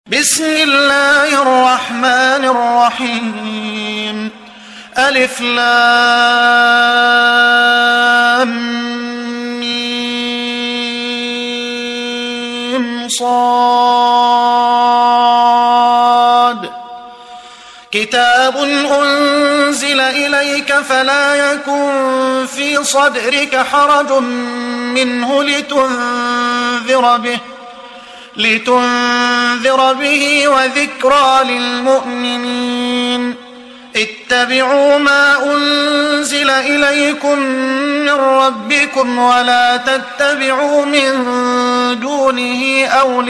بسم الله الرحمن الرحيم. ألف لام ميم صاد. كتاب أنزل إليك فلا يكن في صدرك حرج منه لتنذر به وذكرى للمؤمنين. اتبعوا ما أنزل إليكم من ربكم ولا تتبعوا من دونه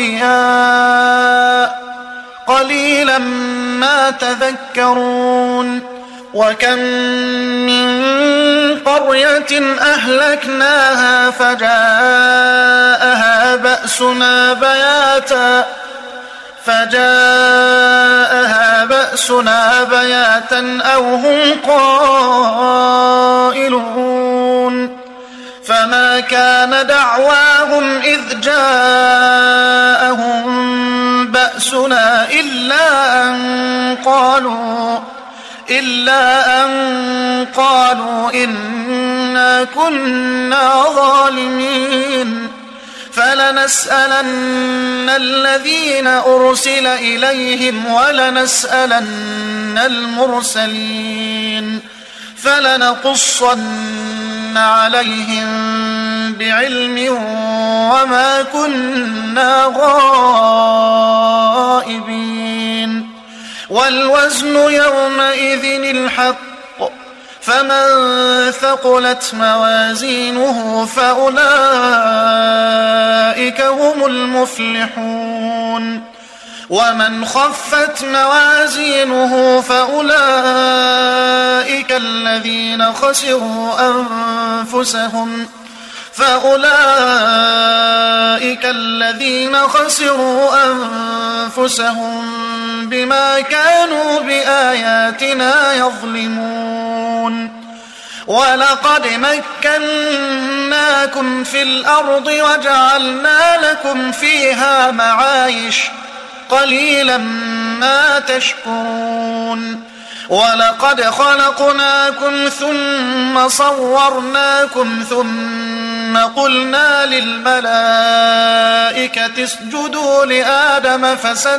أولياء قليلا ما تذكرون. وكم من قرية أهلكناها فجاءها بأسنا بياتا أو هم قائلون. فما كان دعواهم إذ جاءهم بأسنا إلا أن قالوا إنا كنا ظالمين. فلنسألن الذين أرسل إليهم ولنسألن المرسلين فلنقصن عليهم بعلم وما كنا غائبين. والوزن يومئذ الحق فمن ثقلت موازينه فأولئك هم المفلحون. ومن خفت موازينه فأولئك الذين خسروا أنفسهم بما كانوا بآياتنا يظلمون. ولقد مكناكم في الأرض وجعلنا لكم فيها معايش قليلا ما تشكرون. ولقد خلقناكم ثم صورناكم ثم قلنا للملائكة اسجدوا لآدم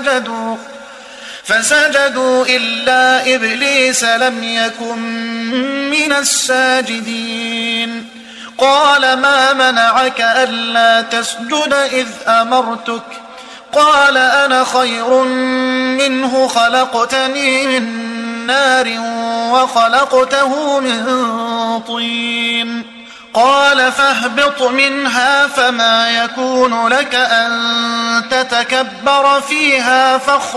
فسجدوا إلا إبليس لم يكن من الساجدين. قال ما منعك ألا تسجد إذ أمرتك؟ قال أنا خير منه خلقتني من نار وخلقته من طين. قال فاهبط منها فما يكون لك أن تتكبر فيها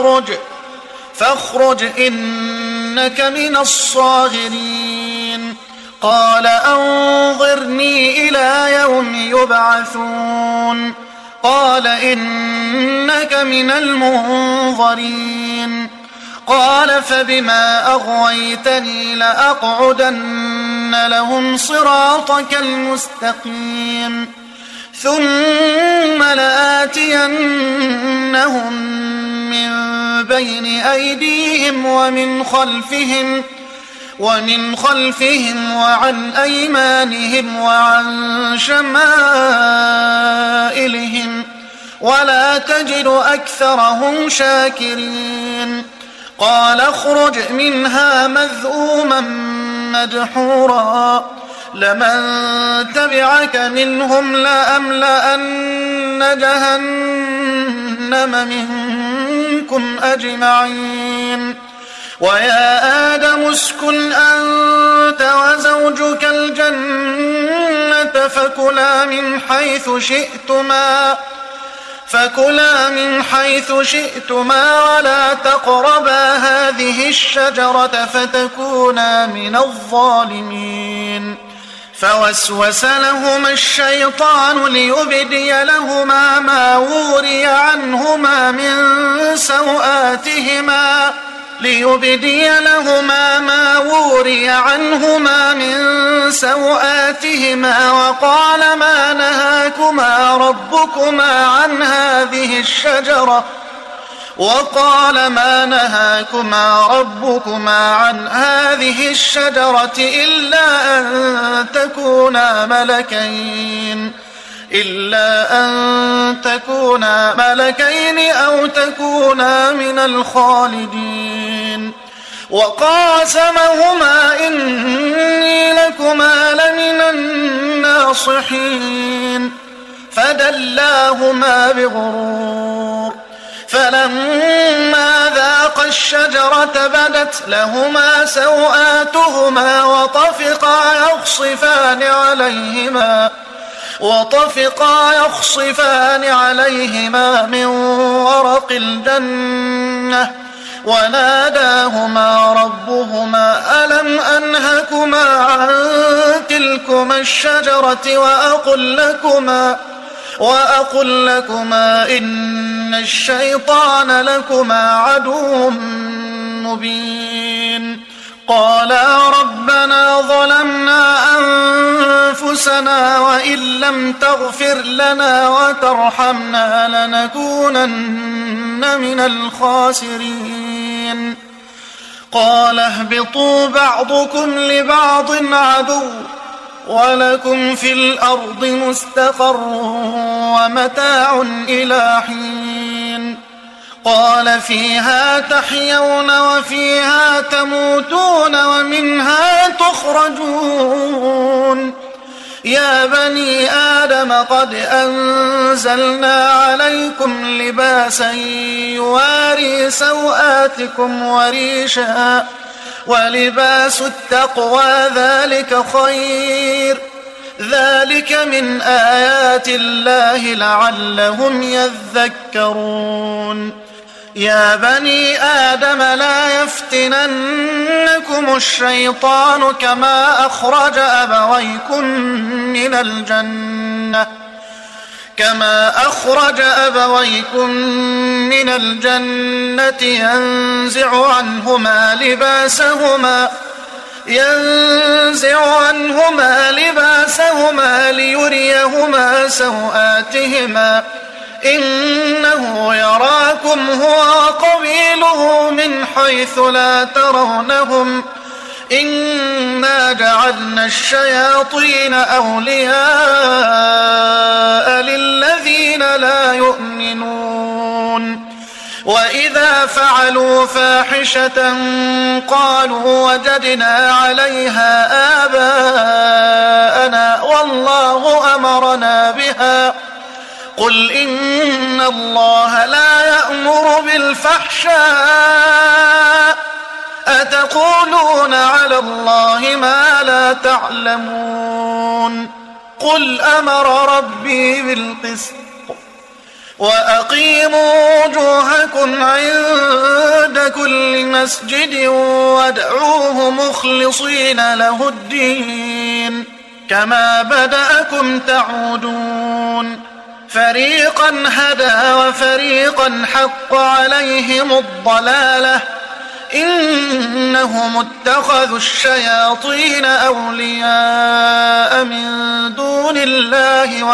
فاخرج إنك من الصاغرين. قال أنظرني إلى يوم يبعثون. قال إنك من المنظرين. قال فبما أغويتني لأقعدن لهم صراطك المستقيم ثم لآتينهم من بين أيديهم ومن خلفهم وعن أيمانهم وعن شمائلهم ولا تجد أكثرهم شاكرين. قال اخرج منها مذءوما مدحورا لمن تبعك منهم لأملأن جهنم منكم أجمعين. ويا آدم اسكن أنت وزوجك الجنة فكلا من حيث شئتما ولا تقربا هذه الشجرة فتكونا من الظالمين. فوسوس لهما الشيطان ليبدي لهما ما وري عنهما من سوآتهما وقال ما نهاكما ربكما عن هذه الشجرة وقال ما نهاكما ربكما عن هذه الشجرة إلا أن تكونا ملكين أو تكونا من الخالدين. وقاسمهما إني لكما لمن الناصحين فدلاهما بغرور. فلما ذاقا الشجرة بدت لهما سوآتهما وطفقا يخصفان عليهما من ورق الجنة وناداهما ربهما ألم أنهكما عن تلكما الشجرة وأقل لكما إن الشيطان لكما عدو مبين. قالا ربنا ظلمنا أنفسنا وإن لم تغفر لنا وترحمنا لنكونن من الخاسرين. قال اهبطوا بعضكم لبعض عدو ولكم في الأرض مستقر ومتاع إلى حين. قال فيها تحيون وفيها تموتون ومنها تخرجون. يا بني آدم قد أنزلنا عليكم لباسا يواري سوآتكم وريشا ولباس التقوى ذلك خير. ذلك من آيات الله لعلهم يذكرون. يا بني آدم لا يفتننكم الشيطان كما أخرج أبويكم من الجنة ينزع عنهما لباسهما ليريهما سوآتهما إنه يراكم هو وقبيله من حيث لا ترونهم إنا جعلنا الشياطين أولياء للذين لا يؤمنون. وإذا فعلوا فاحشة قالوا وجدنا عليها آباءنا والله أمرنا بها قل إن الله لا يأمر بالفحشاء أتقولون على الله ما لا تعلمون. قل أمر ربي بالقسط وأقيموا وجوهكم عند كل مسجد وادعوه مخلصين له الدين كما بدأكم تعودون. فريقا هدى وفريقا حق عليهم الضلالة إنهم اتخذوا الشياطين أولياء من دون الله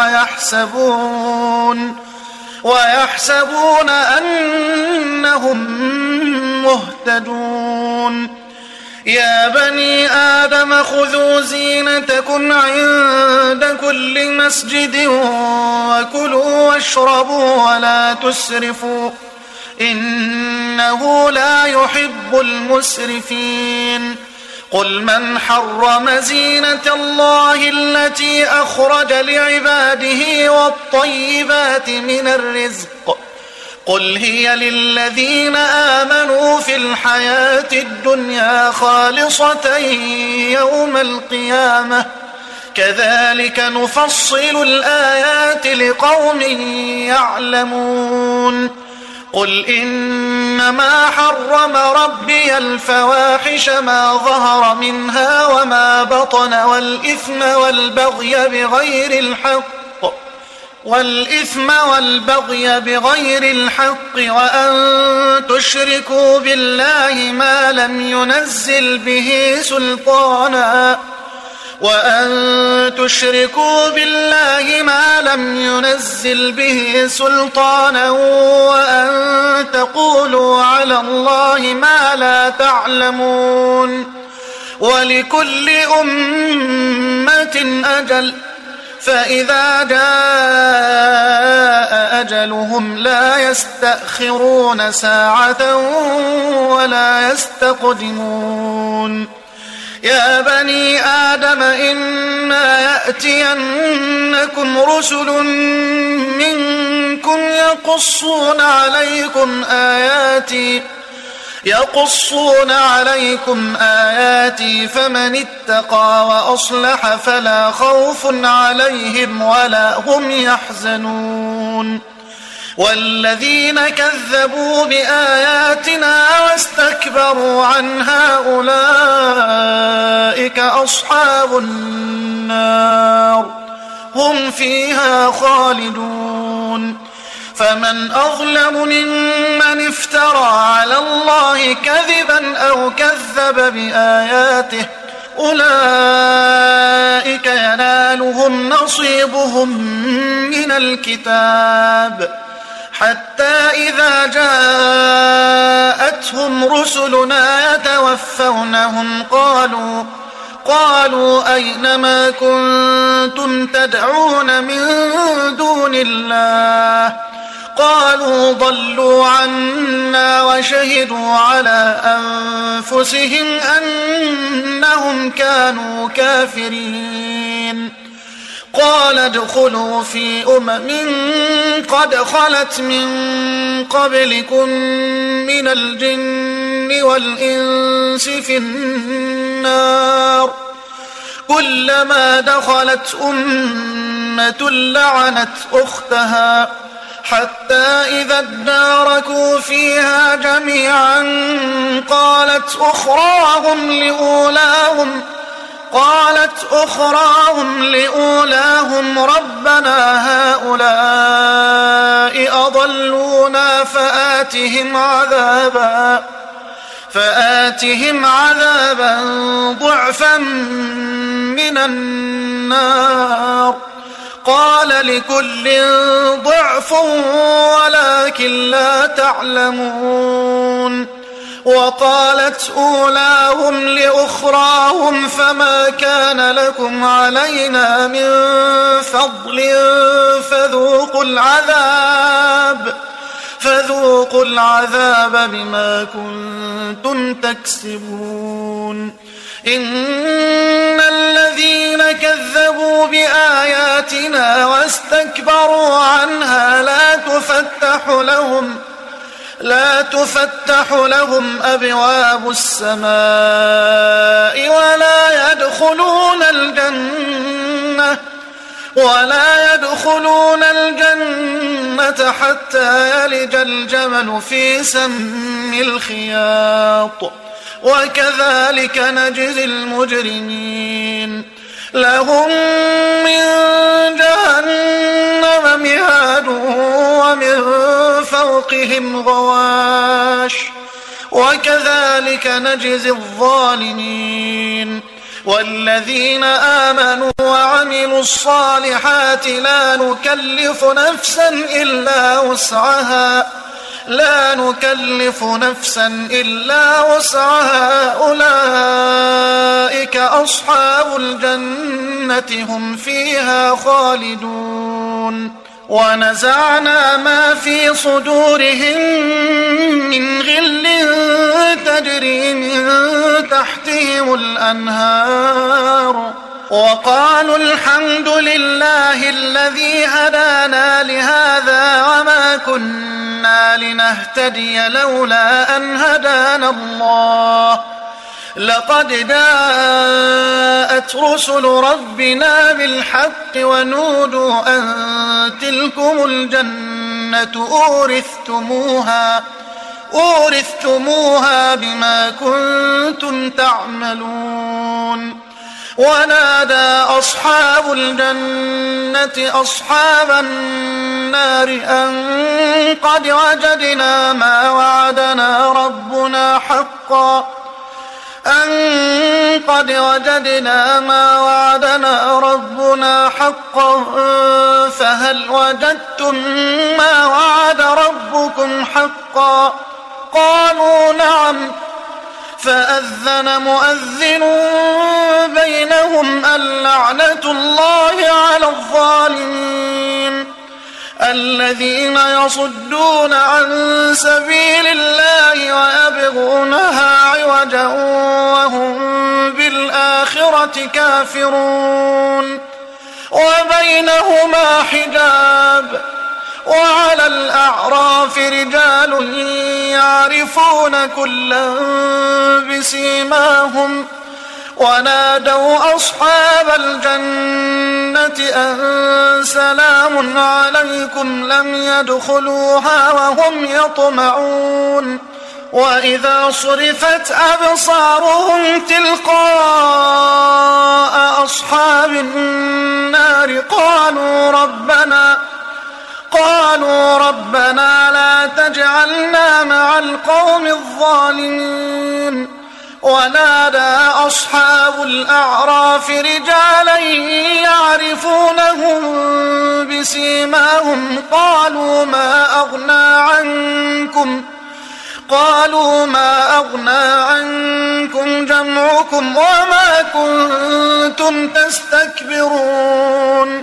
ويحسبون أنهم مهتدون. يا بني آدم خذوا زينتكم عند كل مسجد وكلوا واشربوا ولا تسرفوا إنه لا يحب المسرفين. قل من حرم زينة الله التي أخرج لعباده والطيبات من الرزق قل هي للذين آمنوا في الحياة الدنيا خالصة يوم القيامة كذلك نفصل الآيات لقوم يعلمون. قل إنما حرم ربي الفواحش ما ظهر منها وما بطن والإثم والبغي بغير الحق وأن تشركوا بالله ما لم ينزل به سلطانا وأن تشركوا بالله ما لم ينزل به سلطانا وأن تقولوا على الله ما لا تعلمون ولكل أمة أجل فإذا جاء أجلهم لا يستأخرون ساعة ولا يستقدمون يا بني آدم إما يأتينكم رسل منكم يقصون عليكم آياتي فمن اتقى وأصلح فلا خوف عليهم ولا هم يحزنون والذين كذبوا بآياتنا واستكبروا عنها أولئك أصحاب النار هم فيها خالدون فمن أظلم ممن افترى على الله كذبا أو كذب بآياته أولئك ينالهم نصيبهم من الكتاب حتى إذا جاءتهم رسلنا يتوفونهم قالوا أين ما كنتم تدعون من دون الله قالوا ضلوا عنا وشهدوا على أنفسهم أنهم كانوا كافرين قال ادخلوا في قد خلت من قبلكم من الجن والإنس في النار كلما دخلت أمة لعنت أختها حتى إذا اداركوا فيها جميعا قالت أخراهم لأولاهم ربنا هؤلاء أضلونا فآتهم عذابا ضعفا من النار قال لكل ضعف ولكن لا تعلمون وقالت أولاهم لأخراهم فما كان لكم علينا من فضل فذوقوا العذاب بما كنتم تكسبون إن الذين كذبوا بآياتنا واستكبروا عنها لا تفتح لهم أبواب السماء ولا يدخلون الجنة حتى يلج الجمل في سم الخياط وكذلك نجزي المجرمين لهم من جهنم مهاد ومن فوقهم غواش وكذلك نجزي الظالمين والذين آمنوا وعملوا الصالحات لا نكلف نفسا إلا وسعها أولئك أصحاب الجنة هم فيها خالدون ونزعنا ما في صدورهم من غل تجري من تحتهم الأنهار وقالوا الحمد لله الذي هدانا لهذا وما كنا لنهتدي لولا أن هدانا الله لقد جاءت رسل ربنا بالحق ونودوا أن تلكم الجنة أورثتموها بما كنتم تعملون ونادى أصحاب الجنة أصحاب النار أن قد وجدنا ما وعدنا ربنا حقا قد وجدنا ما وعدنا ربنا حقا فهل وجدتم ما وعد ربكم حقا قالوا نعم فأذن مؤذن بينهم اللعنة الله على الظالمين الذين يصدون عن سبيل الله ويبغونها عوجا وهم بالآخرة كافرون وبينهما حجاب وعلى الأعراف رجال يعرفون كلا بسيماهم ونادوا أصحاب الجنة أن سلام عليكم لم يدخلوها وهم يطمعون وإذا صرفت أبصارهم تلقاء أصحاب النار قالوا ربنا لا تجعلنا مع القوم الظالمين ونادى أصحاب الأعراف رجالا يعرفونهم بسيماهم قالوا ما أغنى عنكم جمعكم وما كنتم تستكبرون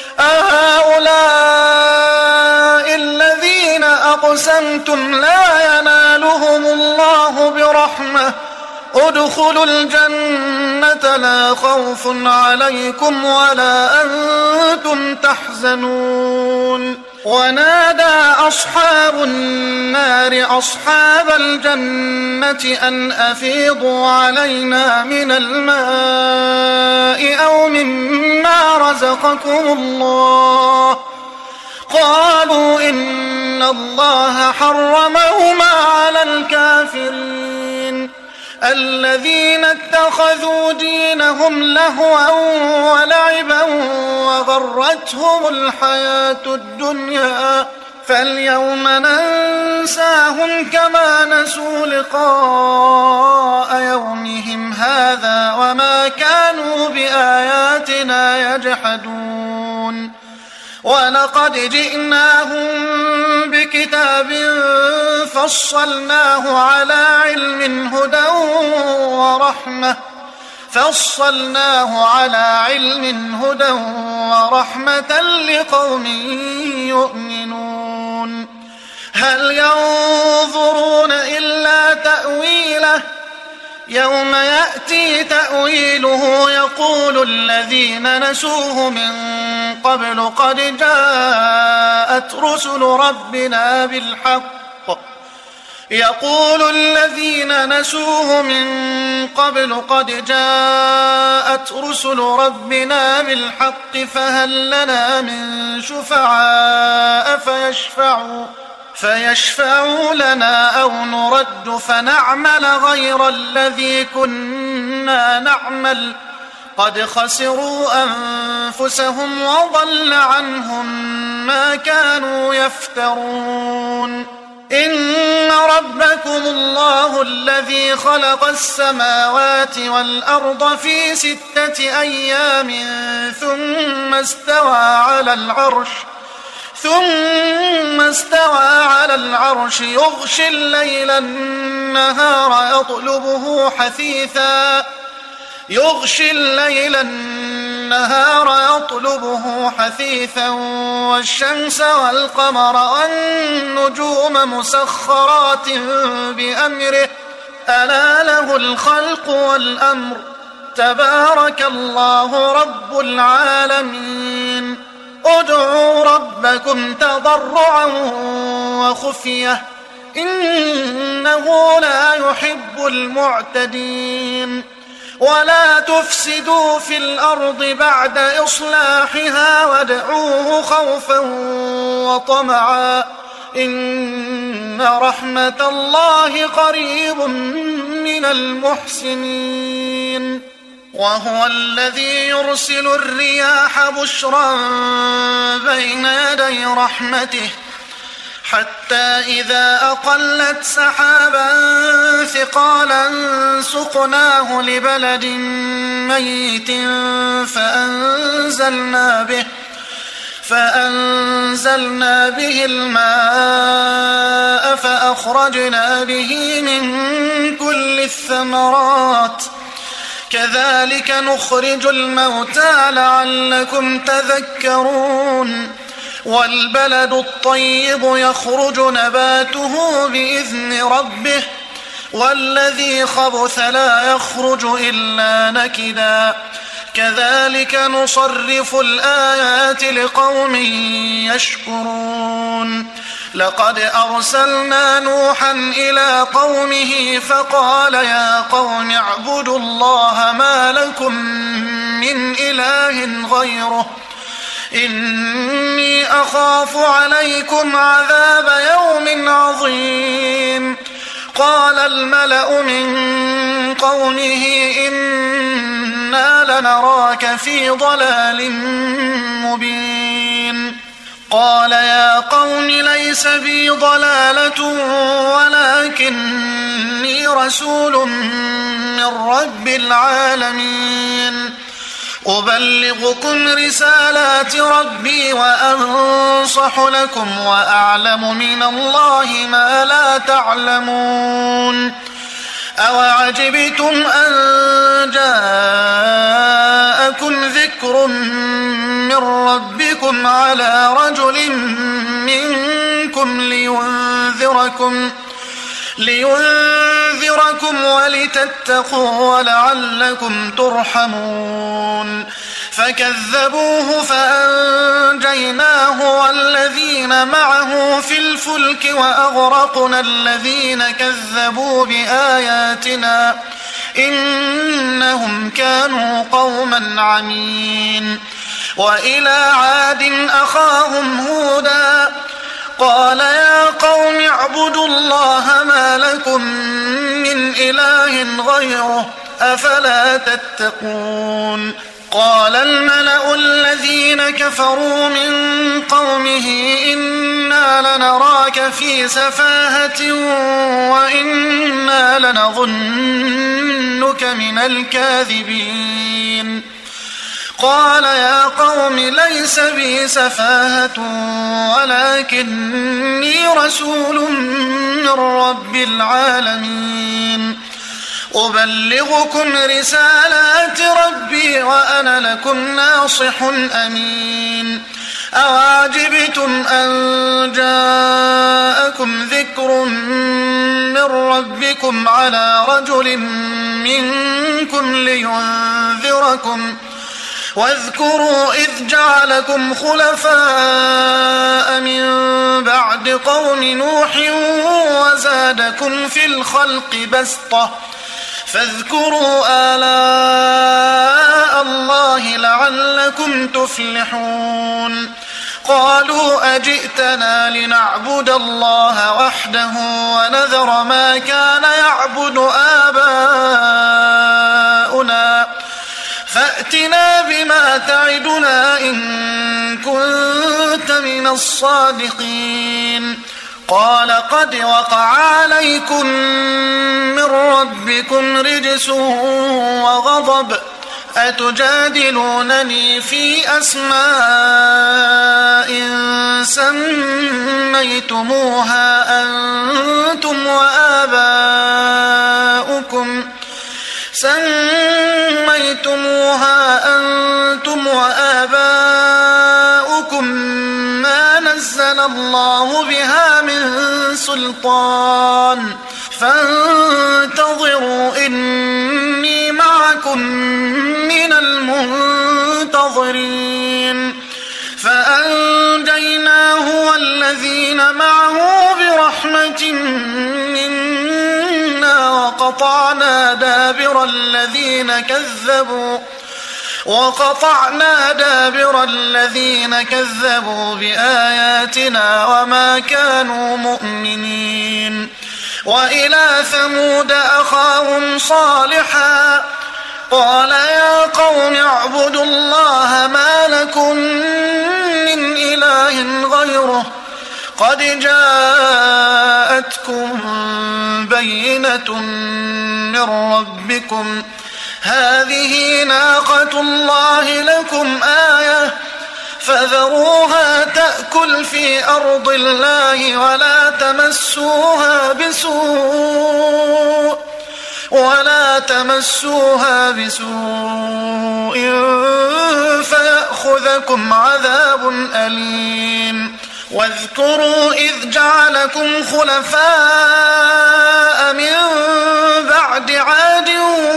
أهؤلاء الذين أقسمتم لا ينالهم الله برحمة ادخلوا الجنة لا خوف عليكم ولا أنتم تحزنون ونادى أصحاب النار أصحاب الجنة أن أفيضوا علينا من الماء أو مما رزقكم الله قالوا إن الله حرمهما على الكافرين الذين اتخذوا دينهم لهوا ولعبا وغرتهم الحياة الدنيا فاليوم ننساهم كما نسوا لقاء يومهم هذا وما كانوا بآياتنا يجحدون ولقد جئناهم بكتاب فصلناه على علم هدى ورحمة لقوم يؤمنون هل ينظرون إلا تأويله يوم يأتي تأويله يقول الذين نسوه من قبل قد جاءت رسل ربنا بالحق فهل لنا من شفعاء فيشفعوا لنا أو نرد فنعمل غير الذي كنا نعمل قد خسروا أنفسهم وضل عنهم ما كانوا يفترون إن ربكم الله الذي خلق السماوات والأرض في 6 أيام ثم استوى على العرش يغشي الليل النهار يطلبه حثيثا والشمس والقمر والنجوم مسخرات بأمره ألا له الخلق والأمر تبارك الله رب العالمين ادعوا ربكم تضرعا وخفية إنه لا يحب المعتدين ولا تفسدوا في الأرض بعد إصلاحها وادعوه خوفا وطمعا إن رحمة الله قريب من المحسنين وهو الذي يرسل الرياح بشرا بين يدي رحمته حتى إذا أقلت سحابا ثقالا سقناه لبلد ميت فأنزلنا به الماء فأخرجنا به من كل الثمرات كذلك نخرج الموتى لعلكم تذكرون والبلد الطيب يخرج نباته بإذن ربه والذي خبث لا يخرج إلا نكدا كذلك نصرف الآيات لقوم يشكرون لقد أرسلنا نوحا إلى قومه فقال يا قوم اعبدوا الله ما لكم من إله غيره إني أخاف عليكم عذاب يوم عظيم قال الملأ من قومه إنا لنراك في ضلال مبين قال يا قوم ليس بي ضلالة ولكني رسول من رب العالمين أبلغكم رسالات ربي وأنصح لكم وأعلم من الله ما لا تعلمون أوعجبتم أن جاءكم ذكر من ربكم على رجل منكم لينذركم ولتتقوا ولعلكم ترحمون فكذبوه فأنجيناه والذين معه في الفلك وأغرقنا الذين كذبوا بآياتنا إنهم كانوا قوما عمين وإلى عاد أخاهم هودا قال يا قوم اعبدوا الله ما لكم من إله غيره أفلا تتقون قال الملأ الذين كفروا من قومه إنا لنراك في سفاهة وإنا لنظنك من الكاذبين قال يا قوم ليس بي سفاهة ولكني رسول من رب العالمين أبلغكم رسالات ربي وأنا لكم ناصح أمين أوعجبتم أن جاءكم ذكر من ربكم على رجل منكم لينذركم واذكروا إذ جعلكم خلفاء من بعد قوم نوح وزادكم في الخلق بسطة فاذكروا آلاء الله لعلكم تفلحون قالوا أجئتنا لنعبد الله وحده ونذر ما كان يعبد آباؤنا فأتنا بما تعدنا إن كنت من الصادقين قال قد وقع عليكم من ربكم رجس وغضب أتجادلونني في أسماء سميتموها أنتم وآباؤكم ما نزل الله بها من سلطان فانتظروا إني معكم من المنتظرين فأنجيناه والذين معه برحمة منا وقطعنا دابر الذين كذبوا بآياتنا وما كانوا مؤمنين وإلى ثمود أخاهم صالحا قال يا قوم اعبدوا الله ما لكم من إله غيره قد جاءتكم بينة من ربكم هذه ناقة الله لكم آية فذروها تأكل في أرض الله ولا تمسوها بسوء فيأخذكم عذاب أليم. واذكروا إذ جعلكم خلفاء من بعد عاد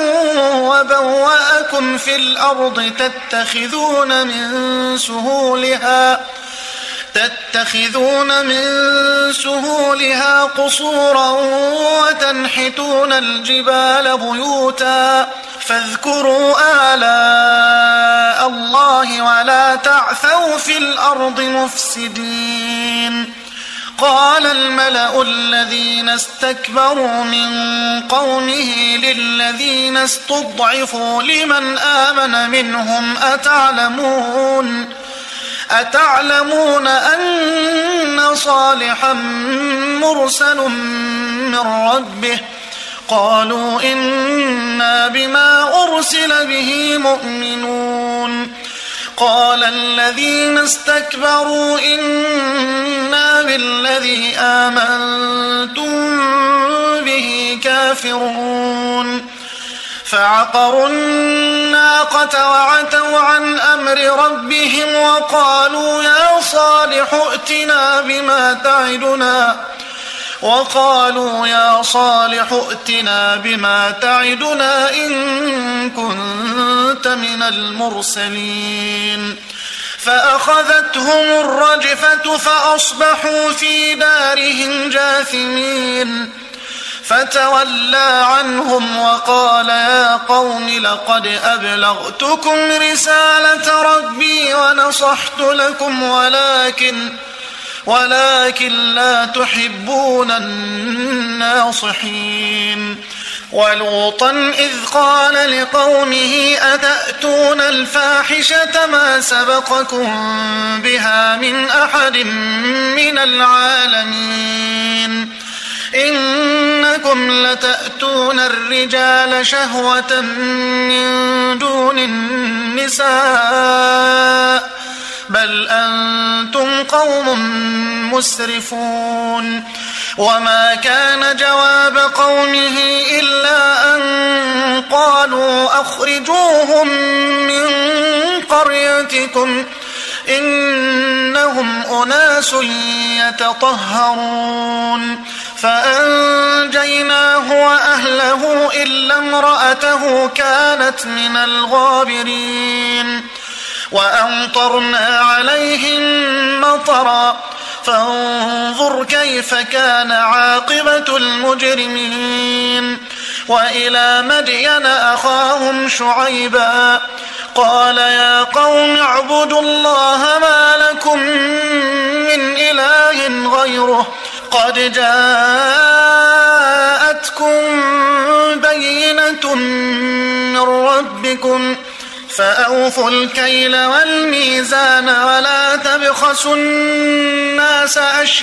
وبوأكم في الأرض تتخذون من سهولها قصورا وتنحتون الجبال بيوتا فاذكروا آلاء الله ولا تعثوا في الأرض مفسدين. قال الملأ الذين استكبروا من قومه للذين استضعفوا لمن آمن منهم أتعلمون أن صالحا مرسل من ربه قالوا إنا بما أرسل به مؤمنون. قال الذين استكبروا إنا بالذي آمنتم به كافرون. فعقروا الناقة وعتوا عن أمر ربهم وقالوا يا صالح ائتنا بما تعدنا إن كنت من المرسلين. فأخذتهم الرجفة فأصبحوا في دارهم جاثمين. فتولى عنهم وقال يا قوم لقد أبلغتكم رسالة ربي ونصحت لكم ولكن لا تحبون الناصحين. ولوطا إذ قال لقومه أتأتون الفاحشة ما سبقكم بها من أحد من العالمين إنكم لتأتون الرجال شهوة من دون النساء بل أنتم قوم مسرفون. وما كان جواب قومه إلا أن قالوا أخرجوهم من قريتكم إنهم أناس يتطهرون. فأنجيناه وأهله إلا امرأته كانت من الغابرين. وأمطرنا عليهم مطرا فانظر كيف كان عاقبة المجرمين. وإلى مدين أخاهم شعيبا قال يا قوم اعبدوا الله ما لكم من إله غيره قد جاءتكم بينة من ربكم فأوفوا الكيل والميزان ولا تبخسوا الناس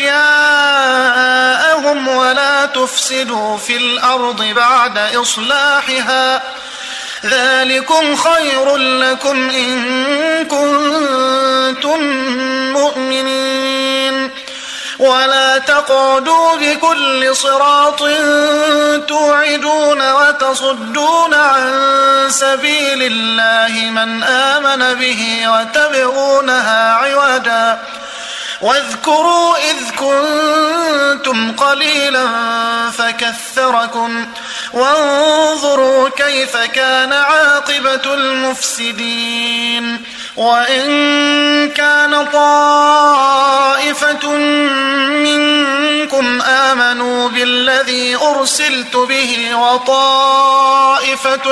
أشياءهم ولا تفسدوا في الأرض بعد إصلاحها ذلكم خير لكم إن كنتم مؤمنين. ولا تقعدوا بكل صراط توعدون وتصدون عن سبيل الله من آمن به وتبغونها عوجا واذكروا إذ كنتم قليلا فكثركم وانظروا كيف كان عاقبة المفسدين. وإن كان طائفة منكم آمنوا بالذي أرسلت به وطائفة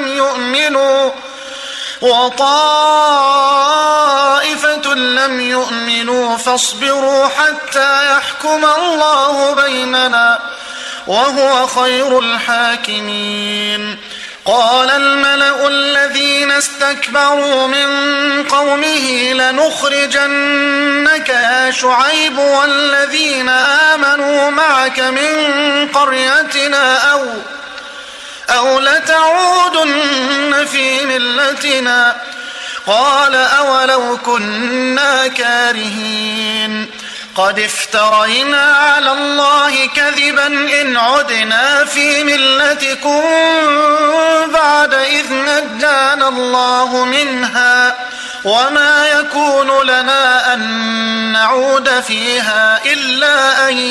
لم يؤمنوا فاصبروا حتى يحكم الله بيننا وهو خير الحاكمين. قال الملأ الذين استكبروا من قومه لنخرجنك يا شعيب والذين آمنوا معك من قريتنا أو لتعودن في ملتنا قال أولو كنا كارهين قد افترينا على الله كذبا إن عدنا في ملتكم بعد إذ نجانا الله منها وما يكون لنا أن نعود فيها إلا أن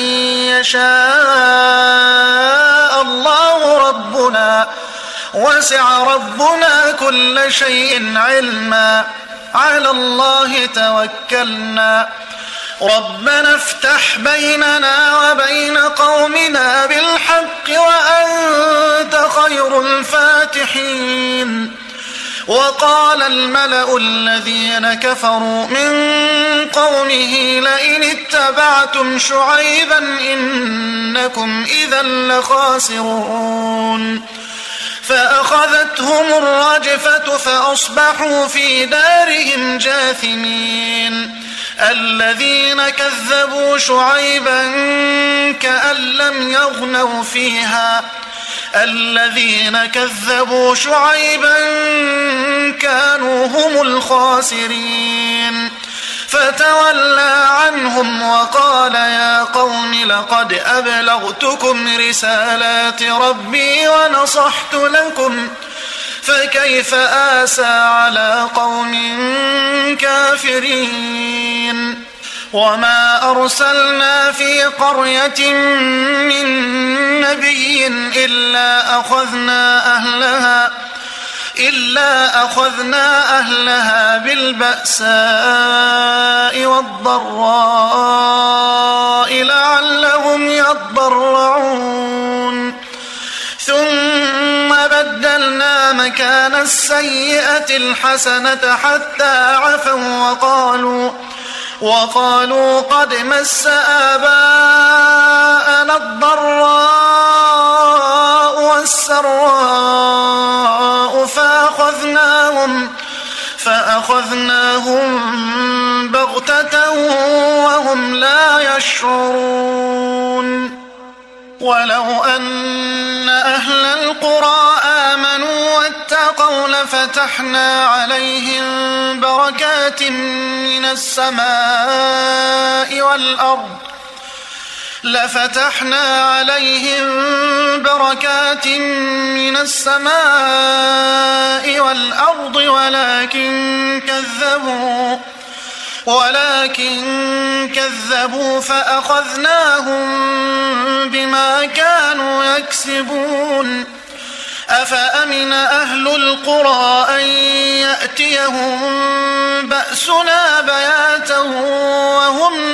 يشاء الله ربنا وسع ربنا كل شيء علما على الله توكلنا ربنا افتح بيننا وبين قومنا بالحق وأنت خير الفاتحين وقال الملأ الذين كفروا من قومه لئن اتبعتم شعيبا إنكم إذا لخاسرون فأخذتهم الرجفة فأصبحوا في دارهم جاثمين الذين كذبوا شعيبا كأن لم يغنوا فيها الذين كذبوا شعيبا كانوا هم الخاسرين فتولى عنهم وقال يا قوم لقد أبلغتكم رسالات ربي ونصحت لكم فكيف آسى على قوم كافرين وما أرسلنا في قرية من نبي إلا أخذنا أهلها بالبأساء والضراء لعلهم يضرعون ثم بدلنا مكان السيئة الحسنة حتى عفوا وقالوا قد مس آباءنا الضراء والسراء فأخذناهم بغتة وهم لا يشعرون ولو أن أهل القرى آمنوا واتقوا لفتحنا عليهم بركات من السماء والأرض ولكن كذبوا فأخذناهم بما كانوا يكسبون أفأمن أهل القرى أن يأتيهم بأسنا بياتا وهم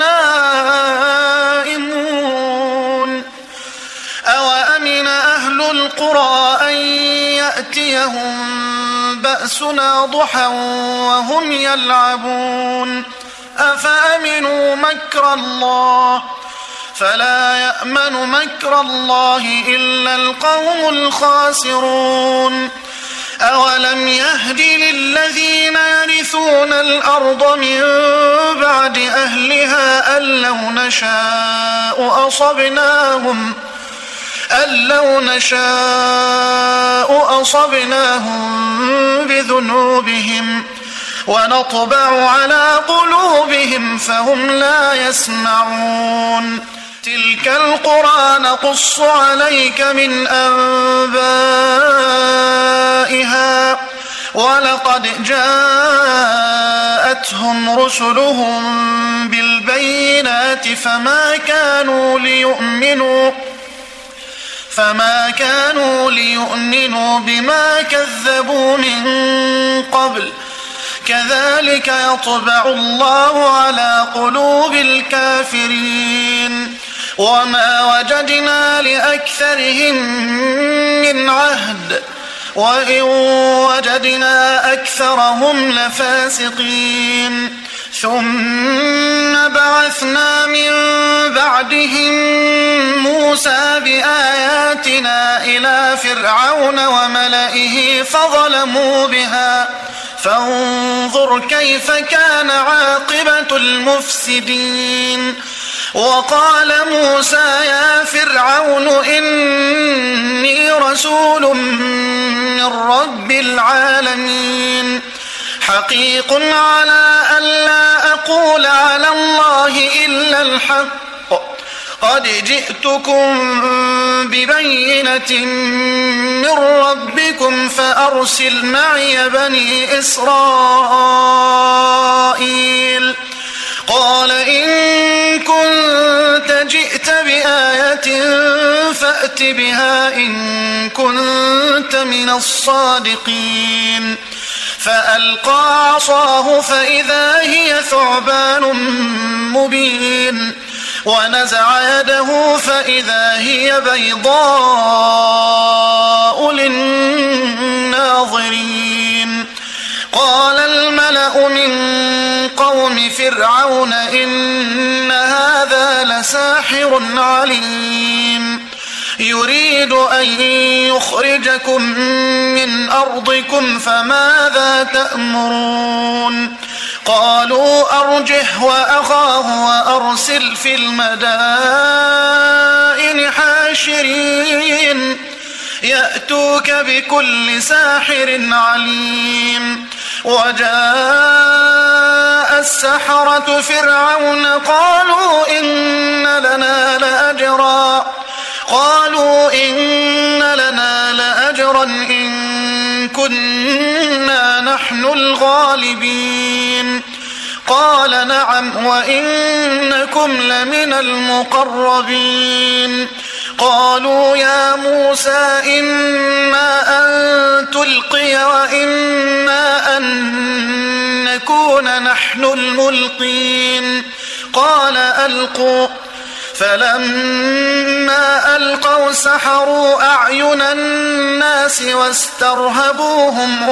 نائمون أوأمن أهل القرى أن يأتيهم بأسنا ضحى وهم يلعبون أفأمنوا مكر الله فلا يأمن مكر الله إلا القوم الخاسرون أولم يهد للذين يرثون الأرض من بعد أهلها أن لو نشاء أصبناهم بذنوبهم ونطبع على قلوبهم فهم لا يسمعون تلك القرى نقص عليك من أنبائها ولقد جاءتهم رسلهم بالبينات فما كانوا ليؤمنوا بما كذبوا من قبل كذلك يطبع الله على قلوب الكافرين وما وجدنا لأكثرهم من عهد وإن وجدنا أكثرهم لفاسقين ثم بعثنا من بعدهم موسى بآياتنا إلى إلى فرعون وملئه فظلموا بها فانظر كيف كان عاقبة المفسدين. وقال موسى يا فرعون إني رسول من رب العالمين حقيق على أن لا أقول على الله إلا الحق قد جئتكم ببينة من ربكم فأرسل معي بني إسرائيل. قال إن كنت جئت بآية فأت بها إن كنت من الصادقين. فألقى عصاه فإذا هي ثعبان مبين ونزع يده فإذا هي بيضاء للناظرين. قال الملأ من قوم فرعون إن هذا لساحر عليم يريد أن يخرجكم من أرضكم فماذا تأمرون؟ قالوا أرجه وأخاه وأرسل في المدائن حاشرين يأتوك بكل ساحر عليم. وجاء السحرة فرعون قالوا إن لنا لأجرا إن كنا نحن الغالبين. قال نعم وإنكم لمن المقربين. قالوا يا موسى إما أن تلقي وإما أن نكون نحن الملقين. قال ألقوا. فلما ألقوا سحروا أعين الناس واسترهبوهم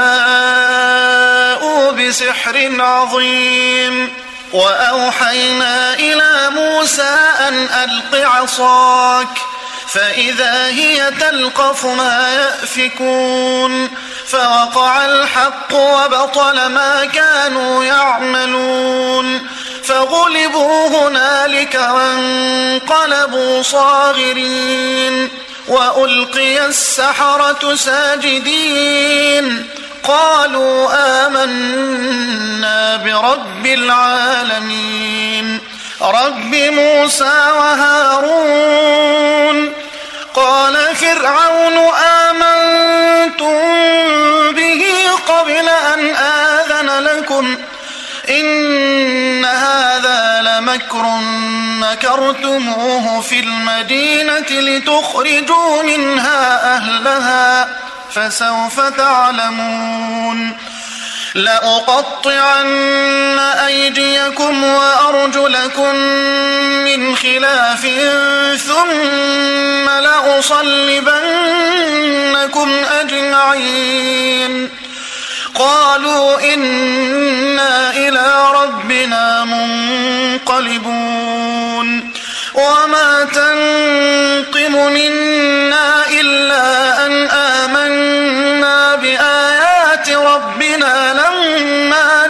وجاءوا بسحر عظيم. وأوحينا إلى موسى أن ألق عصاك فإذا هي تلقف ما يأفكون. فوقع الحق وبطل ما كانوا يعملون فغلبوا هنالك وانقلبوا صاغرين. وألقي السحرة ساجدين قالوا آمنا برب العالمين رب موسى وهارون. قال فرعون آمنتم به قبل أن آذن لكم إن هذا لمكر مكرتموه في المدينة لتخرجوا منها أهلها فسوف تعلمون. لأقطعن أيديكم وأرجلكم من خلاف ثم لأصلبنكم أجمعين. قالوا إنا إلى ربنا منقلبون. وما تنقم منا إلا أن آمنا بآيات ربنا لما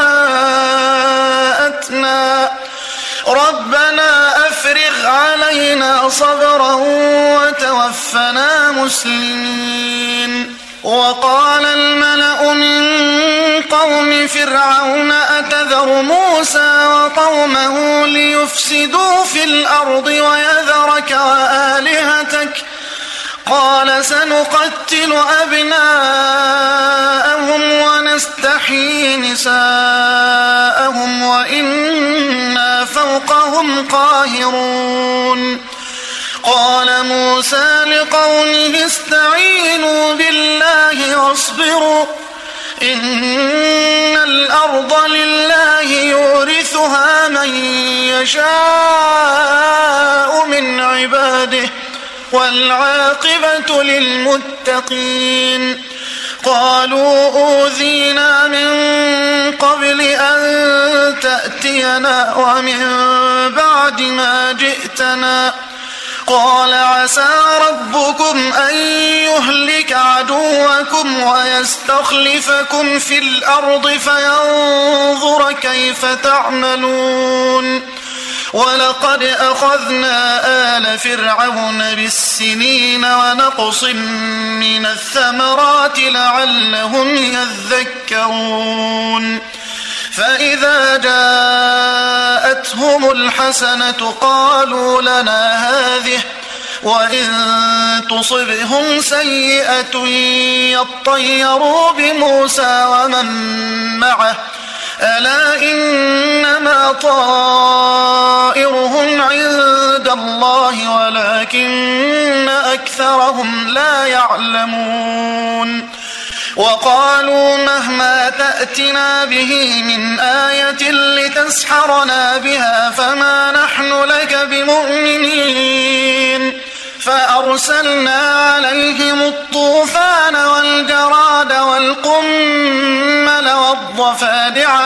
جاءتنا ربنا أفرغ علينا صبرا وتوفنا مسلمين. وقال الملأ من قوم فرعون أتذر موسى وقومه ليفسدوا في الأرض ويذرك وآلهتك قال سنقتل أبناءهم ونستحيي نساءهم وإنا فوقهم قاهرون. قال موسى لقومه استعينوا بالله واصبروا إن الأرض لله يورثها من يشاء من عباده والعاقبة للمتقين. قالوا أوذينا من قبل أن تأتينا ومن بعد ما جئتنا قال عسى ربكم أن يهلك عدوكم ويستخلفكم في الأرض فينظر كيف تعملون ولقد أخذنا آل فرعون بالسنين ونقص من الثمرات لعلهم يذكرون فإذا جاءتهم الحسنة قالوا لنا هذه وإن تصبهم سيئة يطيروا بموسى ومن معه ألا إنما طائرهم عند الله ولكن أكثرهم لا يعلمون وقالوا مهما تأتنا به من آية لتسحرنا بها فما نحن لك بمؤمنين فأرسلنا عليهم الطوفان والجراد والقمل والضفادع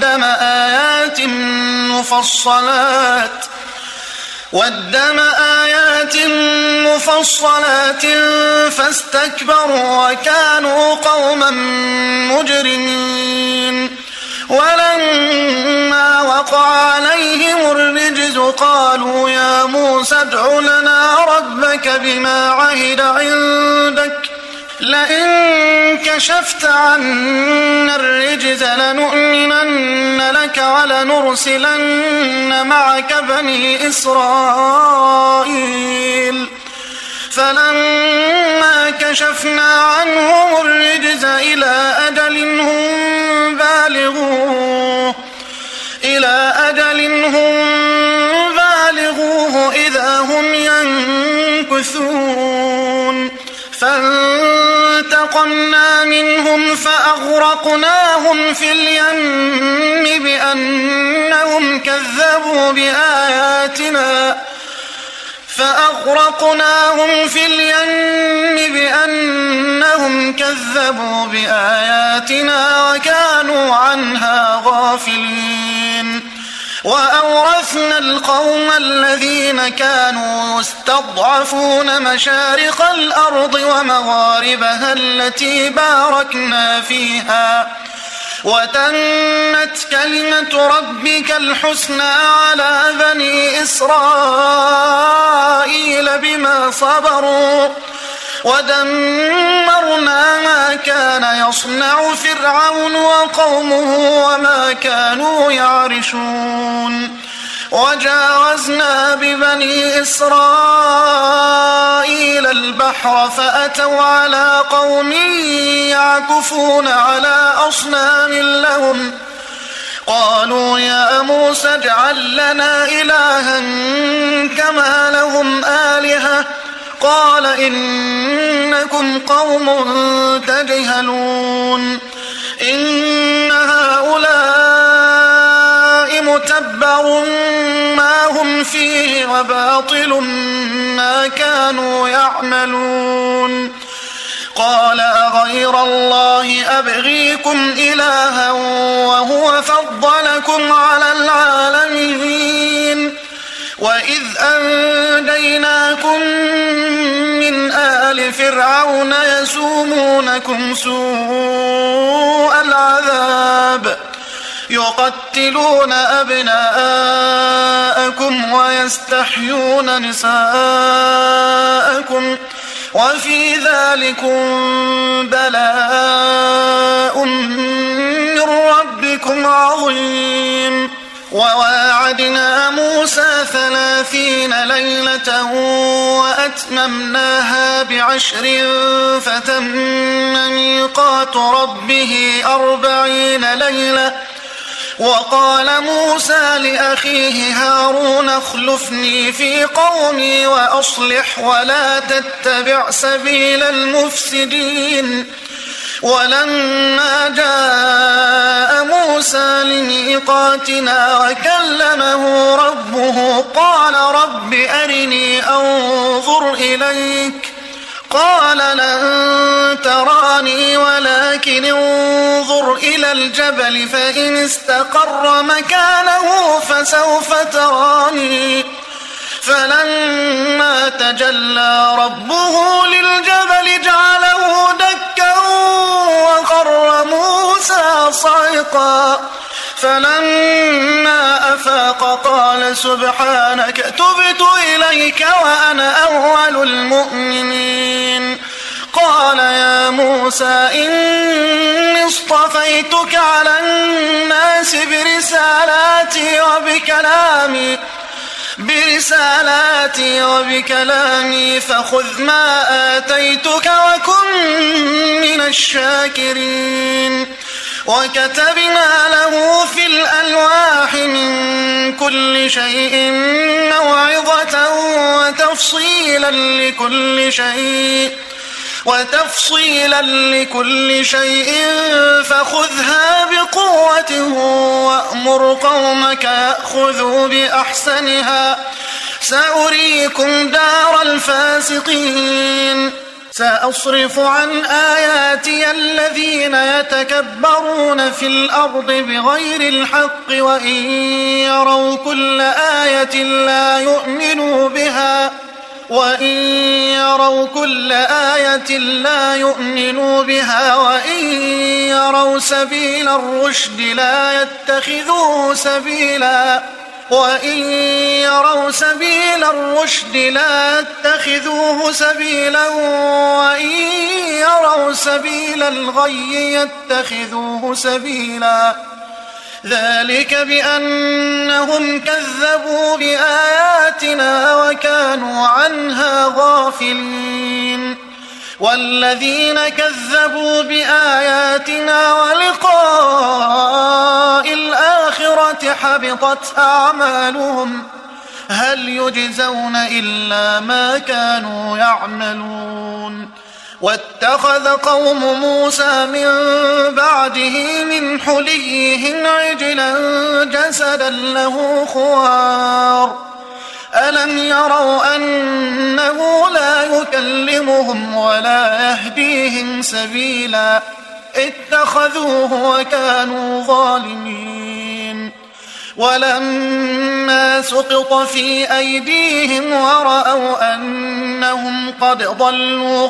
والدم آيات مفصلات فاستكبروا وكانوا قوما مجرمين ولما وقع عليهم الرجز قالوا يا موسى ادع لنا ربك بما عهد عندك لئن كشفت عنا الرجز لنؤمنن لك ولنرسلن معك بني إسرائيل فلما كشفنا عنهم الرجز إلى أجل هم بالغوه إذا هم ينكثون فانتقمنا منهم فأغرقناهم في اليم بأنهم كذبوا بآياتنا وكانوا عنها غافلين وأورثنا القوم الذين كانوا يستضعفون مشارق الأرض ومغاربها التي باركنا فيها وتمت كلمة ربك الحسنى على بني إسرائيل بما صبروا ودمرنا ما كان يصنع فرعون وقومه وما كانوا يعرشون وجاوزنا ببني إسرائيل البحر فأتوا على قوم يعكفون على أصنام لهم قالوا يا موسى اجعل لنا إلها كما لهم آلهة قال إنكم قوم تجهلون إن هؤلاء متبر ما هم فيه وباطل ما كانوا يعملون قال أغير الله أبغيكم إلها وهو فضلكم على العالمين وإذ أنجيناكم من آل فرعون يسومونكم سوء العذاب يقتلون أبناءكم ويستحيون نساءكم وفي ذلكم بلاء من ربكم عظيم وواعدنا موسى 30 ليلة وأتممناها ب10 فتم ميقات ربه 40 ليلة وقال موسى لأخيه هارون اخلفني في قومي وأصلح ولا تتبع سبيل المفسدين ولما جاء موسى لميقاتنا وكلمه ربه قال رب أرني أنظر إليك قال لن تراني ولكن انظر إلى الجبل فإن استقر مكانه فسوف تراني فلما تجلى ربه للجبل جعله دكا وخر موسى صعقا فلما أفاق قال سبحانك تبت إليك وأنا أول المؤمنين قال يا موسى إني اصطفيتك على الناس برسالاتي وبكلامي فخذ ما آتيتك وكن من الشاكرين وكتبنا له في الألواح من كل شيء موعظة وتفصيلا لكل شيء فخذها بقوة وأمر قومك يأخذوا بأحسنها سأريكم دار الفاسقين سأصرف عن آياتي الذين يتكبرون في الأرض بغير الحق وإن يروا كل آية لا يؤمنوا بها وإن يروا سبيل الرشد لا يتخذوه سبيلا وإن يروا سبيل الغي يتخذوه سبيلا ذلك بأنهم كذبوا بآياتنا وكانوا عنها غافلين والذين كذبوا بآياتنا ولقاء الآخرة حبطت أعمالهم هل يجزون إلا ما كانوا يعملون واتخذ قوم موسى من بعده من حليهم عجلا جسدا له خوار ألم يروا أنه لا يكلمهم ولا يهديهم سبيلا اتخذوه وكانوا ظالمين ولما سقط في أيديهم ورأوا أنهم قد ضلوا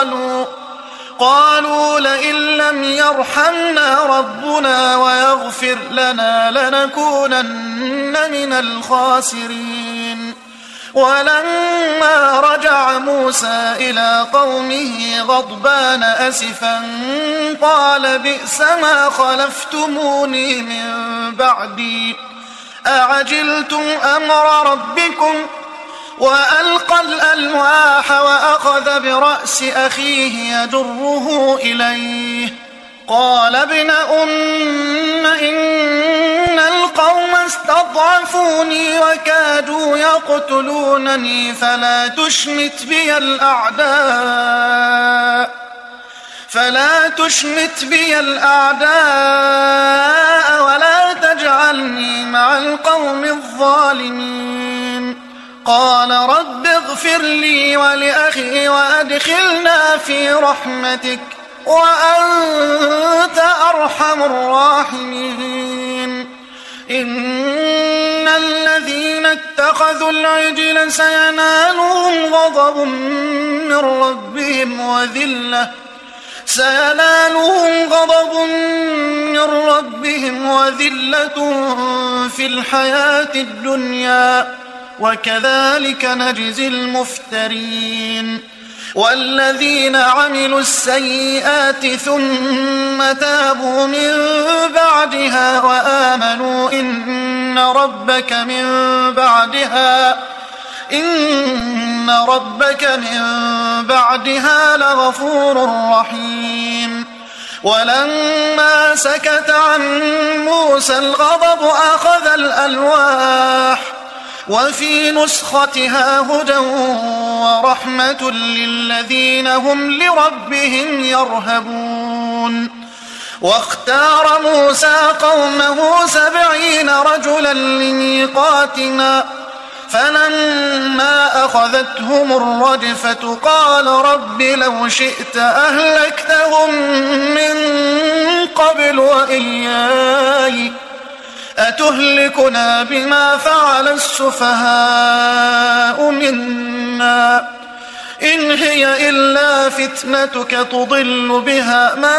قالوا لئن لم يرحمنا ربنا ويغفر لنا لنكونن من الخاسرين ولما رجع موسى إلى قومه غضبان أسفا قال بئس ما خلفتموني من بعدي أعجلتم أمر ربكم وألقى الألواح وأخذ برأس أخيه يجره إليه قال ابن أم إن القوم استضعفوني وكادوا يقتلونني فلا تشمت بي الأعداء ولا تجعلني مع القوم الظالمين قال رب اغفر لي ولأخي وأدخلنا في رحمتك وأنت أرحم الراحمين إن الذين اتخذوا العجل سينالهم غضب من ربهم وذلة في الحياة الدنيا وكذلك نجزي المفترين والذين عملوا السيئات ثم تابوا من بعدها وآمنوا إن ربك من بعدها لغفور رحيم ولما سكت عن موسى الغضب أخذ الألواح وفي نسختها هدى ورحمة للذين هم لربهم يرهبون واختار موسى قومه 70 رجلا لميقاتنا فلما أخذتهم الرجفة قال رب لو شئت أهلكتهم من قبل وإياي أتهلكنا بما فعل السفهاء منا إن هي إلا فتنتك تضل بها من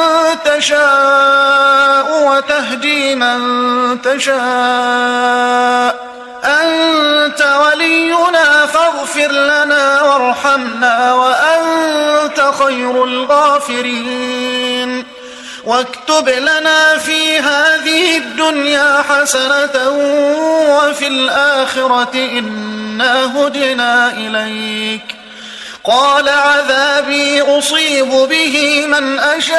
تشاء وتهدي من تشاء أنت ولينا فاغفر لنا وارحمنا وأنت خير الغافرين واكتب لنا في هذه الدنيا حسنة وفي الآخرة إنا هدنا إليك قال عذابي أصيب به من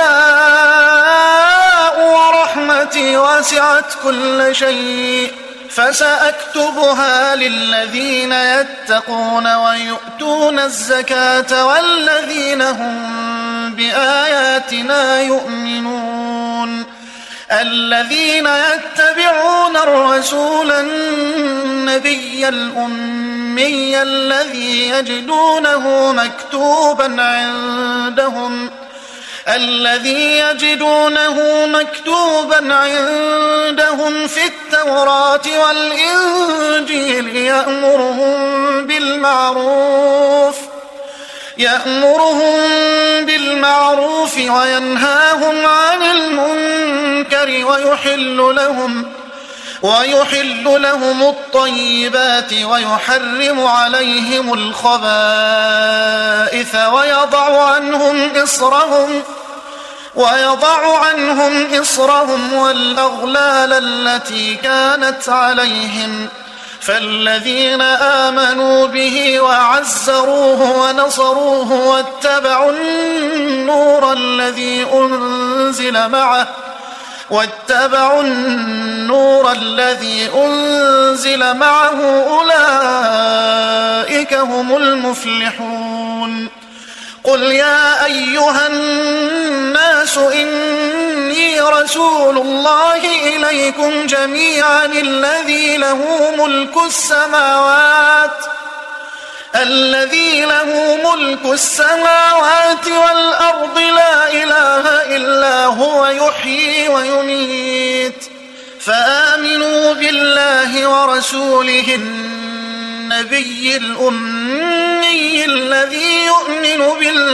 أشاء ورحمتي وسعت كل شيء فسأكتبها للذين يتقون ويؤتون الزكاة والذين هم بآياتنا يؤمنون الذين يتبعون الرسول النبي الأمي الذي يجدونه مكتوبا عندهم في التوراة والإنجيل يأمرهم بالمعروف وينهاهم عن المنكر ويحل لهم الطيبات ويحرم عليهم الخبائث ويضع عنهم إصرهم والأغلال التي كانت عليهم فالذين آمنوا به وعزروه ونصروه واتبعوا النور الذي أنزل معه أولئك هم المفلحون قل يا أيها الناس إني رسول الله إليكم جميعا الذي له ملك السماوات والأرض لا إله إلا هو يحيي ويميت فآمنوا بالله ورسوله النبي الأمي الذي يؤمن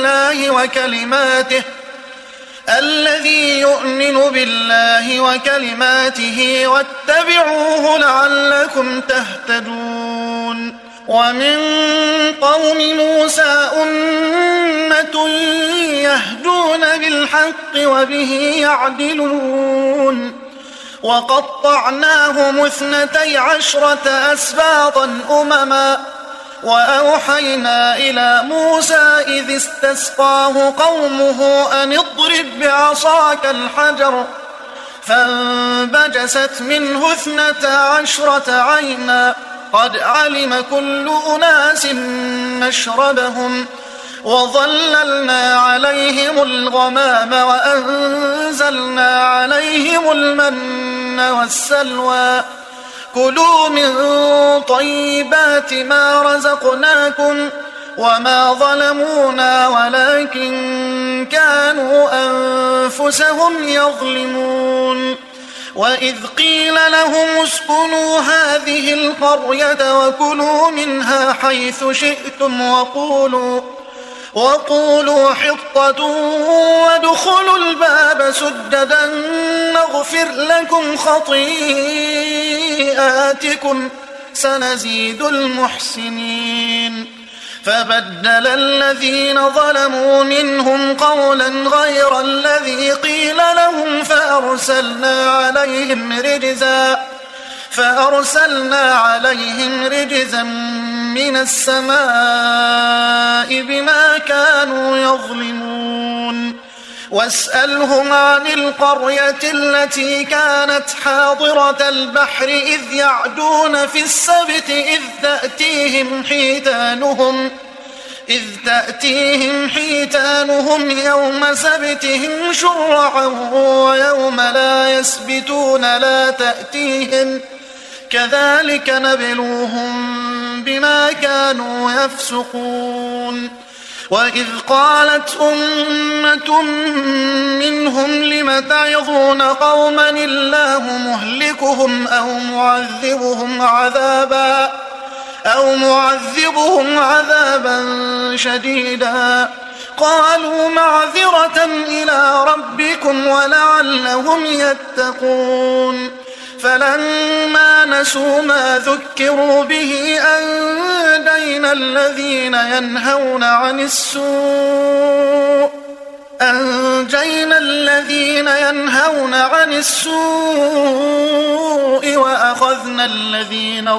بالله وكلماته واتبعوه لعلكم تهتدون ومن قوم موسى أمة يهدون بالحق وبه يعدلون وقطعناهم 12 أسباطا أمما وأوحينا إلى موسى إذ استسقاه قومه أن اضرب بعصاك الحجر فانبجست منه 12 عينا قد علم كل أناس مشربهم وظللنا عليهم الغمام وأنزلنا عليهم المن والسلوى كلوا من طيبات ما رزقناكم وما ظلمونا ولكن كانوا أنفسهم يظلمون وإذ قيل لهم اسكنوا هذه القرية وكلوا منها حيث شئتم وقولوا حطة وادخلوا الباب سددا نغفر لكم خطيئاتكم سنزيد المحسنين فبدل الذين ظلموا منهم قولا غير الذي قيل لهم فأرسلنا عليهم رجزا من السماء بما كانوا يظلمون واسألهم عن القرية التي كانت حاضرة البحر إذ يعدون في السبت إذ تأتيهم حيتانهم يوم سبتهم شرعا ويوم لا يسبتون لا تأتيهم كذلك نبلوهم بما كانوا يفسقون وإذ قالت أمة منهم لم تعظون قوما الله مهلكهم أو معذبهم عذابا شديدا قالوا معذرة إلى ربكم ولعلهم يتقون فلما نسوا ما ذكروا به أنجينا الذين ينهون عن السوء وأخذنا الذين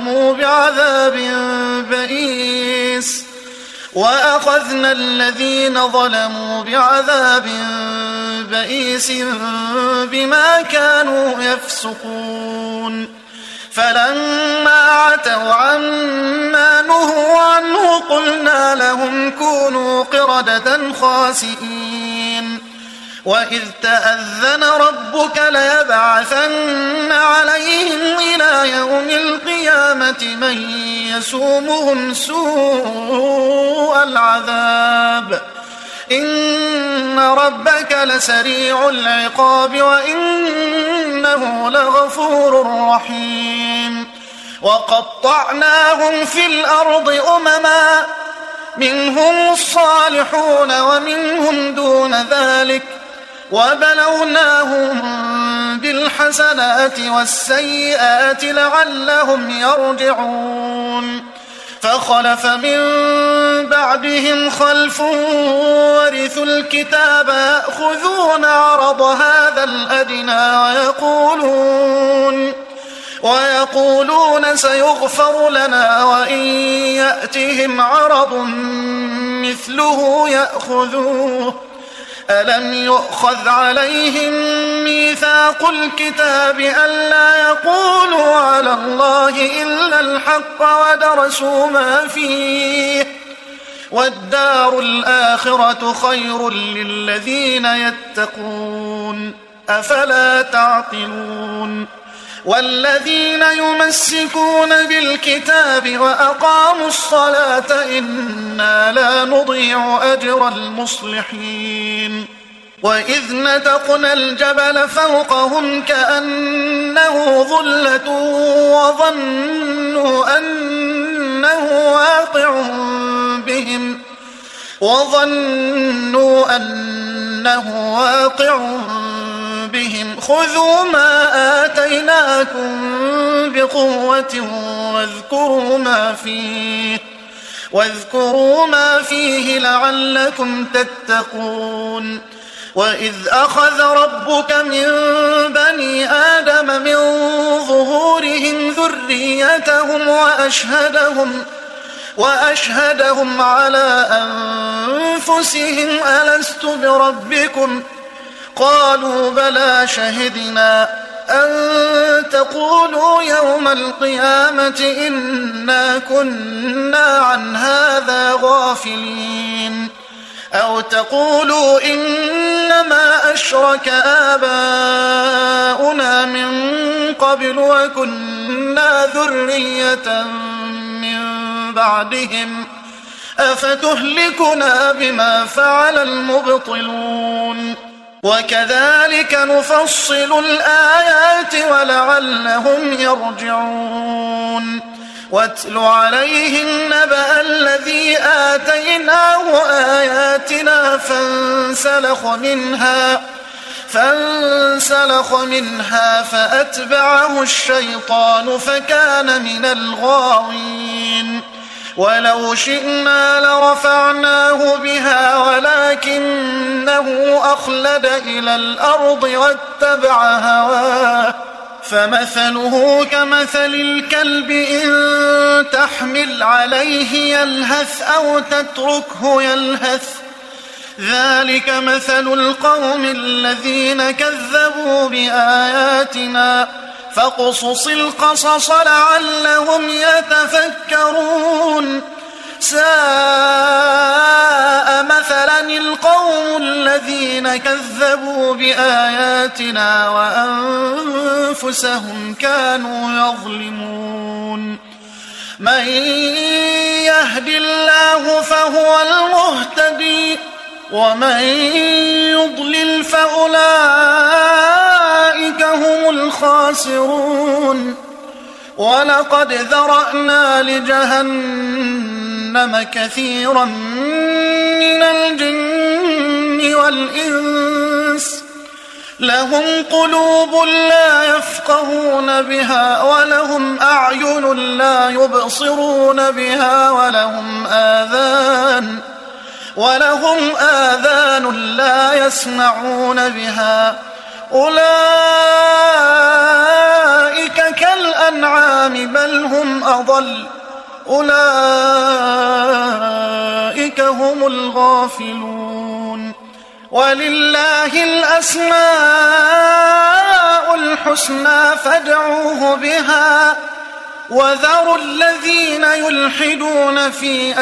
ظلموا بعذاب بئيس بما كانوا يفسقون فلما عتوا عما نهوا عنه قلنا لهم كونوا قردة خاسئين وإذ تأذن ربك ليبعثن عليهم إلى يوم القيامة من يسومهم سوء العذاب إن ربك لسريع العقاب وإنه لغفور رحيم وقطعناهم في الأرض أمما منهم الصالحون ومنهم دون ذلك وبلوناهم بالحسنات والسيئات لعلهم يرجعون فخلف من بعدهم خلف ورثوا الكتاب يأخذون عرض هذا الأدنى ويقولون سيغفر لنا وإن يأتهم عرض مثله يأخذوه ألم يؤخذ عليهم ميثاق الكتاب ألا يقولوا على الله إلا الحق ودرسوا ما فيه والدار الآخرة خير للذين يتقون أفلا تعقلون والذين يمسكون بالكتاب وأقاموا الصلاة إنا لا نضيع أجر المصلحين وإذ نتقنا الجبل فوقهم كأنه ظلة وظنوا أنه واقع بهم خذوا ما آتيناكم بقوة واذكروا ما فيه لعلكم تتقون وإذ أخذ ربك من بني آدم من ظهورهم ذريتهم وأشهدهم على أنفسهم ألست بربكم قالوا بلى شهدنا أن تقولوا يوم القيامة إنا كنا عن هذا غافلين أو تقولوا إنما أشرك آباؤنا من قبل وكنا ذرية من بعدهم أفتهلكنا بما فعل المبطلون وكذلك نفصل الآيات ولعلهم يرجعون واتل عليهم نبأ الذي آتيناه آياتنا فانسلخ منها فأتبعه الشيطان فكان من الغاوين ولو شئنا لرفعناه بها ولكنه أخلد إلى الأرض واتبع هواه فمثله كمثل الكلب إن تحمل عليه يلهث أو تتركه يلهث ذلك مثل القوم الذين كذبوا بآياتنا فاقصص القصص لعلهم يتفكرون ساء مثلا القوم الذين كذبوا بآياتنا وأنفسهم كانوا يظلمون من يهد الله فهو المهتدي ومن يضلل فأولئك هم الخاسرون ولقد ذرأنا لجهنم كثيرا من الجن والإنس لهم قلوب لا يفقهون بها ولهم أعين لا يبصرون بها ولهم آذان لا يسمعون بها أولئك كالأنعام بل هم أضل أولئك هم الغافلون ولله الأسماء الحسنى فادعوه بها وذروا الذين يلحدون في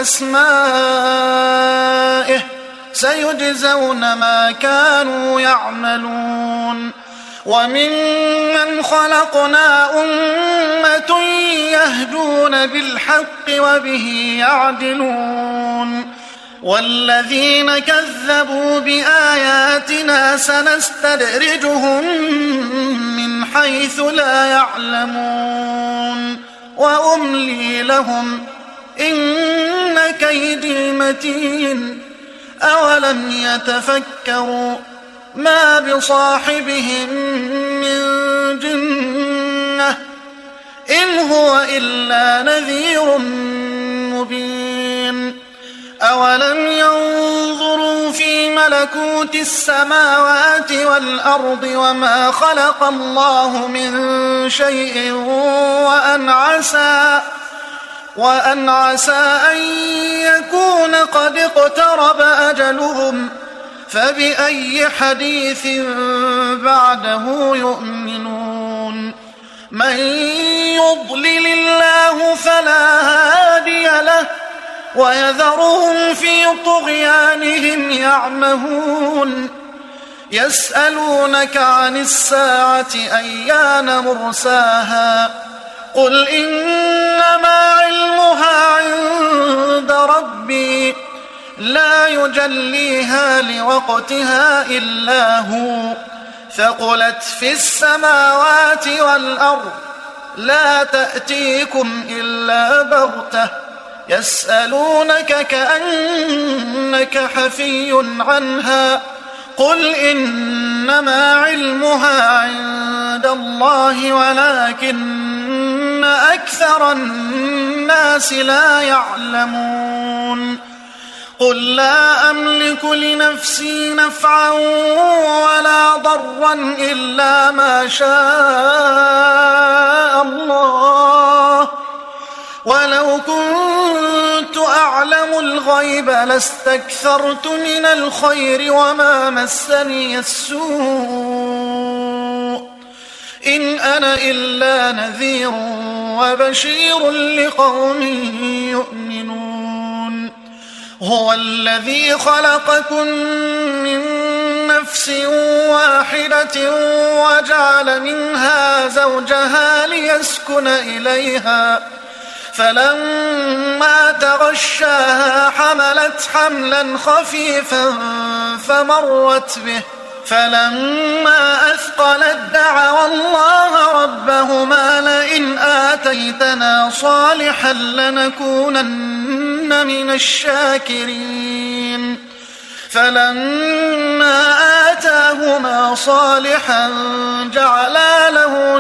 أسمائه سيجزون ما كانوا يعملون وممن خلقنا أمة يهدون بالحق وبه يعدلون والذين كذبوا بآياتنا سنستدرجهم من حيث لا يعلمون وأملي لهم إن كيدي متين أولم يتفكروا ما بصاحبهم من جنة إن هو إلا نذير مبين أولم ينظروا في ملكوت السماوات والأرض وما خلق الله من شيء وأن عسى أن يكون قد اقترب أجلهم فبأي حديث بعده يؤمنون من يضلل الله فلا هادي له ويذرهم في طغيانهم يعمهون يسألونك عن الساعة أيان مرساها قل إنما علمها عند ربي لا يجليها لوقتها إلا هو ثقلت في السماوات والأرض لا تأتيكم إلا بغتة يسألونك كأنك حفي عنها قل إنما علمها عند الله ولكن أكثر الناس لا يعلمون قل لا أملك لنفسي نفعا ولا ضرا إلا ما شاء الله ولو كنت أعلم الغيب لاستكثرت من الخير وما مسني السوء إن أنا إلا نذير وبشير لقوم يؤمنون هو الذي خلقكم من نفس واحدة وجعل منها زوجها ليسكن إليها فلما تغشاها حملت حملا خفيفا فمرت به فلما أثقلت دعوا الله ربهما لئن آتيتنا صالحا لنكونن من الشاكرين فلما آتاهما صالحا جعلا له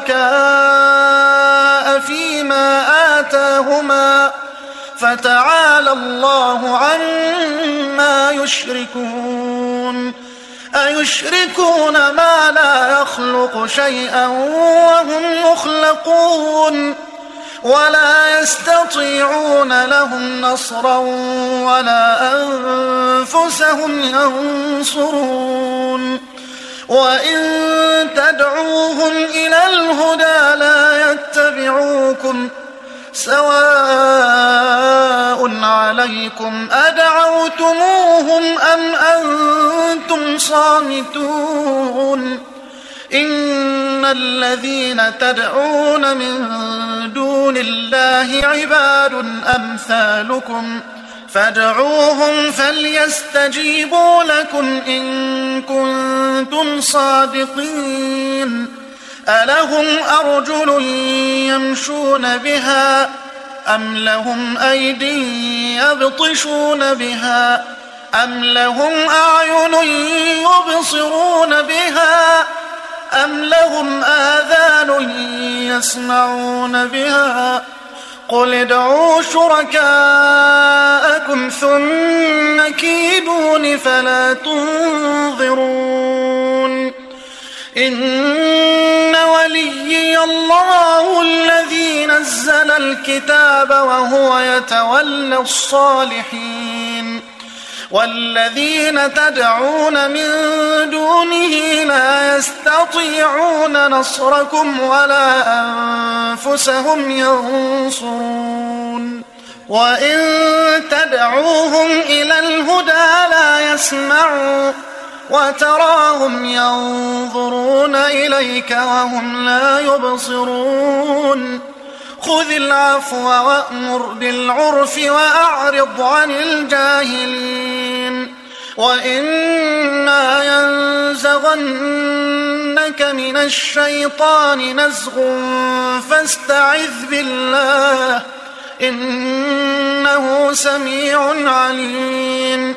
شركاء فيما آتاهما فتعالى الله عما يشركون أيشركون ما لا يخلق شيئا وهم يخلقون ولا يستطيعون لهم نصرا ولا أنفسهم ينصرون وإن تدعوهم إلى الهدى لا يتبعوكم سواء عليكم أدعوتموهم أم أنتم صامتون إن الذين تدعون من دون الله عباد أمثالكم فادعوهم فليستجيبوا لكم إن كنتم صادقين ألهم أرجل يمشون بها أم لهم أيدي يبطشون بها أم لهم أعين يبصرون بها أم لهم آذان يسمعون بها قل ادعوا شركاءكم ثم كيدون فلا تنظرون إن وليي الله الذي نزل الكتاب وهو يتولى الصالحين والذين تدعون من دونه لا يستطيعون نصركم ولا أنفسهم ينصرون وإن تدعوهم إلى الهدى لا يسمعوا وتراهم ينظرون إليك وهم لا يبصرون خذ العفو وأمر بالعرف وأعرض عن الجاهلين وإما ينزغنك من الشيطان نزغ فاستعذ بالله إنه سميع عليم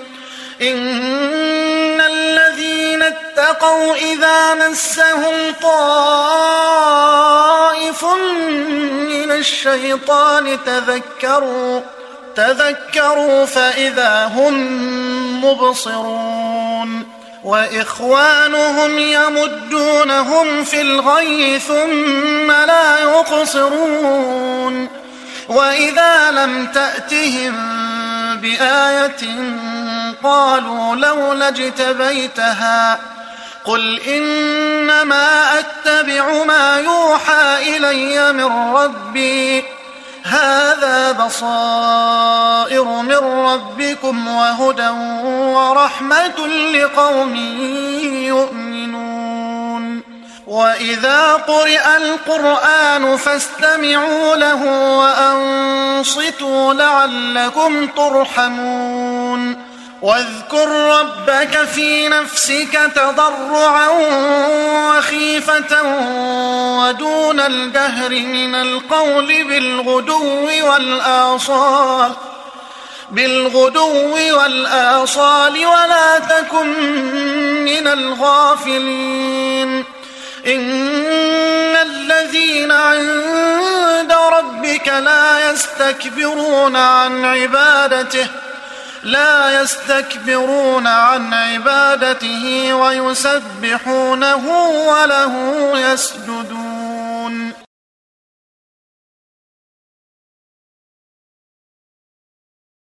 إن الذين اتقوا إذا مسهم طائف من الشيطان تذكروا فإذا هم مبصرون وإخوانهم يمدونهم في الغي ثم لا يقصرون وإذا لم تأتهم بآية قالوا لولا اجتبيتها قل إنما أتبع ما يوحى إلي من ربي هذا بصائر من ربكم وهدى ورحمة لقوم يؤمنون وإذا قرئ القرآن فاستمعوا له وأنصتوا لعلكم ترحمون واذكر ربك في نفسك تضرعا وخيفة ودون الجهر من القول بالغدو والآصال ولا تكن من الغافلين إن الذين عند ربك لا يستكبرون عن عبادته ويسبحونه وله يسجدون